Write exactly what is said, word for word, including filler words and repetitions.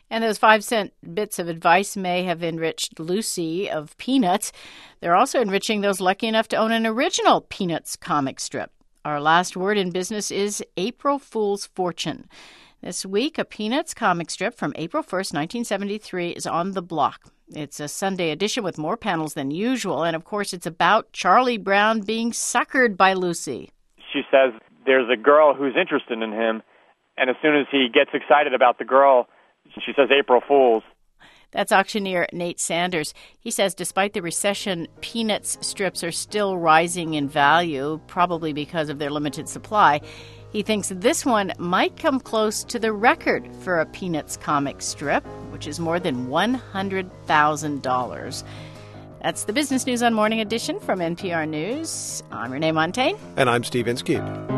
And those five-cent bits of advice may have enriched Lucy of Peanuts. They're also enriching those lucky enough to own an original Peanuts comic strip. Our last word in business is April Fool's Fortune. This week, a Peanuts comic strip from April first, nineteen seventy-three is on the block. It's a Sunday edition with more panels than usual, and of course it's about Charlie Brown being suckered by Lucy. She says there's a girl who's interested in him, and as soon as he gets excited about the girl, she says April Fools. That's auctioneer Nate Sanders. He says despite the recession, Peanuts strips are still rising in value, probably because of their limited supply. He thinks this one might come close to the record for a Peanuts comic strip, which is more than one hundred thousand dollars. That's the Business News on Morning Edition from N P R News. I'm Renee Montagne. And I'm Steve Inskeep.